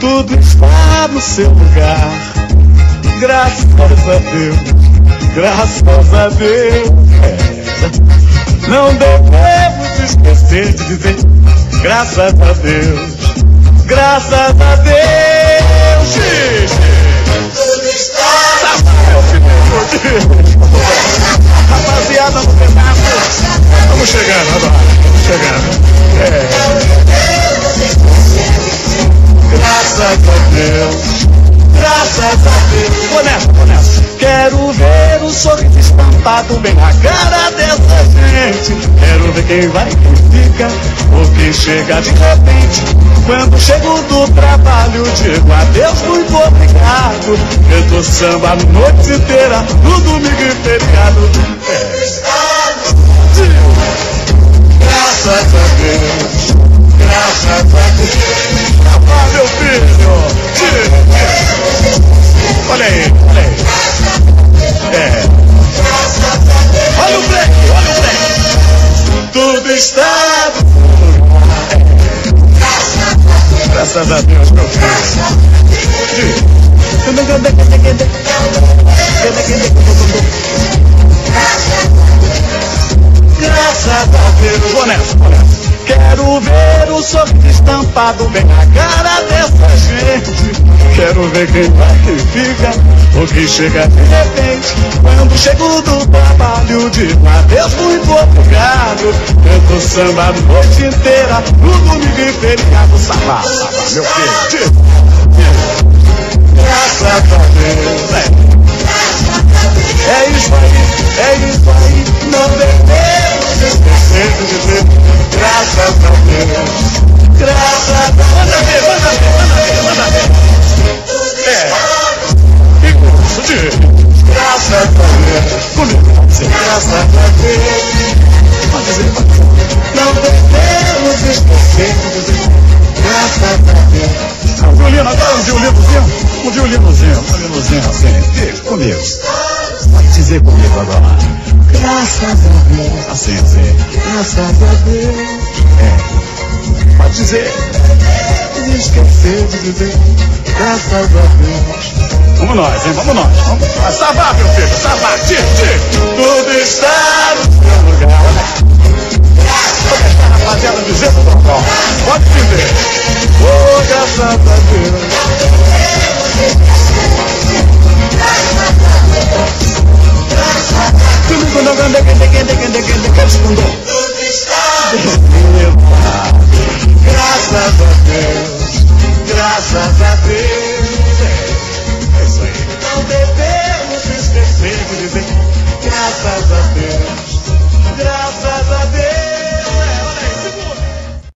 tudo está no seu lugar. Graças a Deus, graças a Deus. Não devemos esquecer de dizer graças a Deus, graças a Deus. Tudo está rapaziada no pedaço. Estamos chegando agora, estamos chegando. Graças a Deus, graças a Deus. Vou nessa. Quero ver o sorriso estampado bem na cara dessa gente. Quero ver quem vai, quem fica ou quem chega de repente. Quando chego do trabalho, digo adeus, muito obrigado. Eu tô samba a noite inteira, no domingo e feriado. Graças a Deus, graças a Deus. Ah, meu filho, olha aí, olha aí. Olha o break, olha o break. Tudo está graças a Deus, meu filho. Graças a Deus. Vou nessa. Quero ver o sorriso estampado bem na cara dessa gente. Quero ver quem vai, quem fica ou quem chega de repente. Quando chego do trabalho, digo adeus, muito obrigado. Canto samba a noite inteira, no domingo e feriado. Sabá, meu filho. Graças a Deus. É isso aí, não devemos esquecer de dizer graças a Deus, graças a Deus. Manda ver. E curso de graças a Deus, comigo, graças a Deus. Pode dizer, não devemos esquecer de dizer graças a Deus. Um violino agora, um violinozinho assim, comigo. Pode dizer comigo agora. Graças a Deus. Assim. Graças a Deus. Pode dizer. Esquecer de dizer. Graças a Deus. Vamos nós, hein? Vamos nós. Sabá, meu filho. Sabá. Tudo está no seu lugar. Vou deixar a rapaziada dizendo o local. Pode dizer. Oh, graças a Deus. Graças a Deus, graças a Deus.